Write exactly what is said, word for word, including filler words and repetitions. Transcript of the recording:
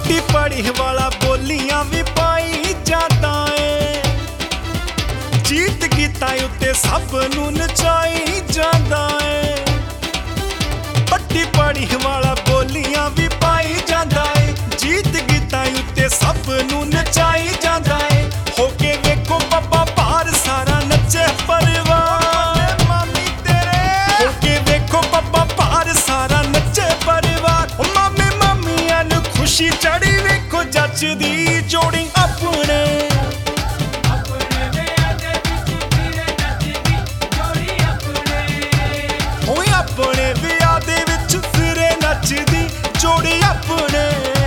ਪੱਟੀ ਪੜੀ ਵਾਲਾ ਬੋਲੀਆਂ ਵੀ ਪਾਈ ਜਾਂਦਾ ਏ। ਜੀਤ ਗੀਤਾਂ ਉੱਤੇ ਸਭ ਨੂੰ ਨਚਾਈ ਜਾਂਦਾ ਏ। ਪੱਟੀ ਪੜੀ ਵਾਲਾ ਬੋਲੀਆਂ ਵੀ ਪਾਈ ਜਾਂਦਾ ਏ। ਜੀਤ ਗੀਤਾਂ ਉੱਤੇ ਸਭ ਨੂੰ ਨਚਾਈ ਜਾਂਦਾ ਏ। ਹੋ ਕੇ ਵੇਖੋ ਬੱਬਾ ਭਾਰ ਸਾਰਾ ਨੱਚੇ ਪਰਿਵਾਰ ਮਾਮੀ ਤੇਰੇ। ਹੋ ਕੇ ਵੇਖੋ ਬੱਬਾ ਭਾਰ ਸਾਰਾ ਨੱਚੇ ਪਰਿਵਾਰ। ਮਾਮੇ ਮਾਮੀਆਂ ਨੂੰ ਖੁਸ਼ੀ ਚੜੀ ਵੇਖੋ ਜੱਚਦੀ ਜੋੜੀ ਆਪਣੇ। ਹੋਏ ਆਪਣੇ ਵਿਆਹ ਦੇ ਵਿੱਚ ਫਿਰੇ ਨੱਚਦੀ ਜੋੜੀ ਆਪਣੇ।